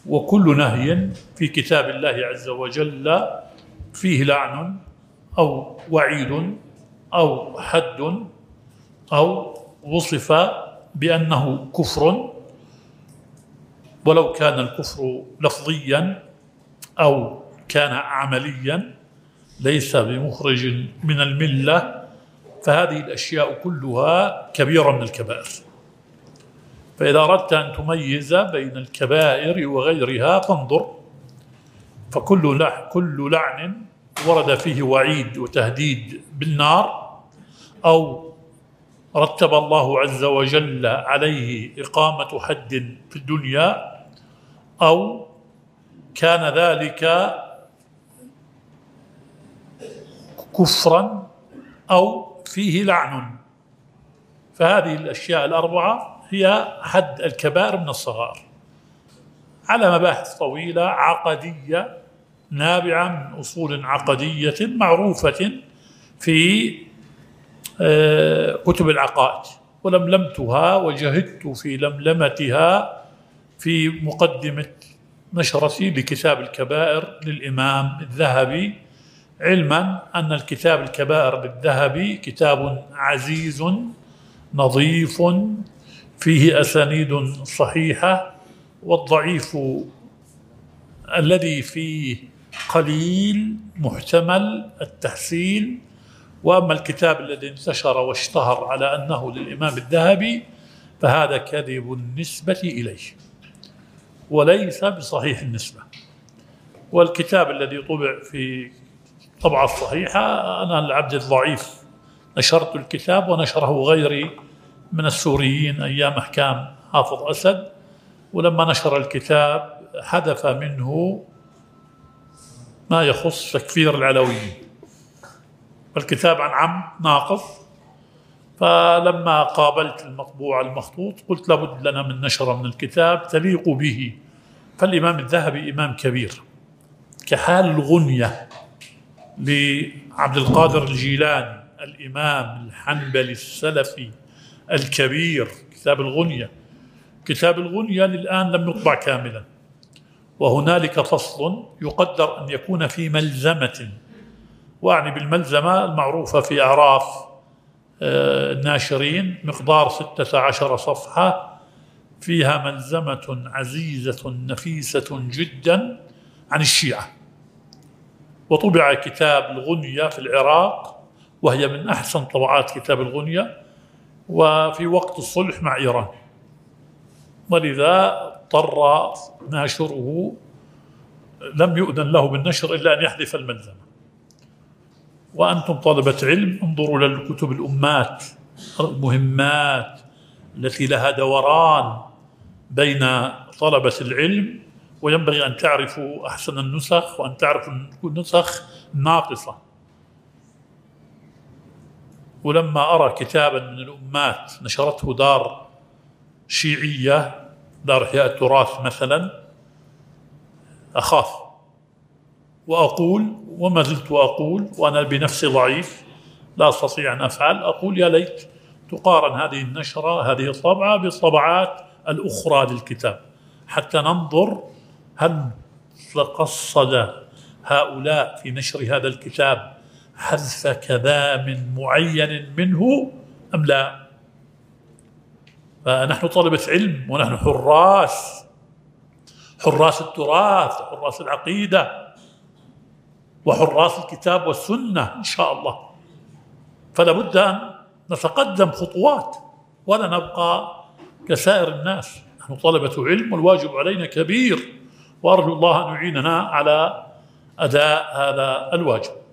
وكل نهي في كتاب الله عز وجل فيه لعن أو وعيد أو حد أو وصف بأنه كفر، ولو كان الكفر لفظيا أو كان عمليا ليس بمخرج من الملة، فهذه الأشياء كلها كبيرة من الكبائر. فإذا أردت أن تميز بين الكبائر وغيرها فانظر، فكل لعن ورد فيه وعيد وتهديد بالنار، أو رتب الله عز وجل عليه إقامة حد في الدنيا، أو كان ذلك كفرا أو فيه لعن، فهذه الأشياء الأربعة هي حد الكبائر من الصغائر، على مباحث طويلة عقدية نابعة من أصول عقدية معروفة في كتب العقائد، ولملمتها وجهدت في لملمتها في مقدمة نشرتي لكتاب الكبائر للإمام الذهبي، علما أن الكتاب الكبائر للذهبي كتاب عزيز نظيف فيه أسانيد صحيحة، والضعيف الذي فيه قليل محتمل التحسين. وأما الكتاب الذي انتشر واشتهر على أنه للإمام الذهبي فهذا كذب النسبة إليه وليس بصحيح النسبة. والكتاب الذي طبع في طبعة الصحيحة أنا العبد الضعيف نشرت الكتاب، ونشره غيري من السوريين أيام أحكام حافظ أسد، ولما نشر الكتاب حدث منه ما يخص تكفير العلويين، فالكتاب عن عمد ناقص. فلما قابلت المطبوع المخطوط قلت لابد لنا من نشر من الكتاب تليق به، فالإمام الذهبي إمام كبير كحال الغنية لعبد القادر الجيلاني الإمام الحنبلي السلفي الكبير. كتاب الغنية للآن لم يطبع كاملا، وهنالك فصل يقدر أن يكون في ملزمة، وأعني بالملزمة المعروفة في أعراف الناشرين، مقدار 16 صفحة، فيها ملزمة عزيزة نفيسة جدا عن الشيعة. وطبع كتاب الغنية في العراق، وهي من أحسن طبعات كتاب الغنية، وفي وقت الصلح مع إيران، ولذا اضطر ناشره لم يؤذن له بالنشر إلا أن يحذف الملزمة. وأنتم طلبة علم انظروا للكتب الأمات المهمات التي لها دوران بين طلبة العلم، وينبغي أن تعرفوا أحسن النسخ وأن تعرفوا النسخ الناقصة. ولما أرى كتابا من الأمات نشرته دار شيعية، دار إحياء التراث مثلا، أخاف وأقول، وما زلت أقول وأنا بنفسي ضعيف لا أستطيع أن أفعل، أقول يا ليت تقارن هذه النشرة هذه الطبعة بالطبعات الأخرى للكتاب، حتى ننظر هل تقصد هؤلاء في نشر هذا الكتاب حذف كلام معين منه أم لا. فنحن طلبة علم، ونحن حراس التراث، حراس العقيدة، وحراس الكتاب والسنة إن شاء الله، فلا بد أن نتقدم خطوات ولا نبقى كسائر الناس. نحن طلبة علم والواجب علينا كبير، وأرجو الله أن يعيننا على أداء هذا الواجب.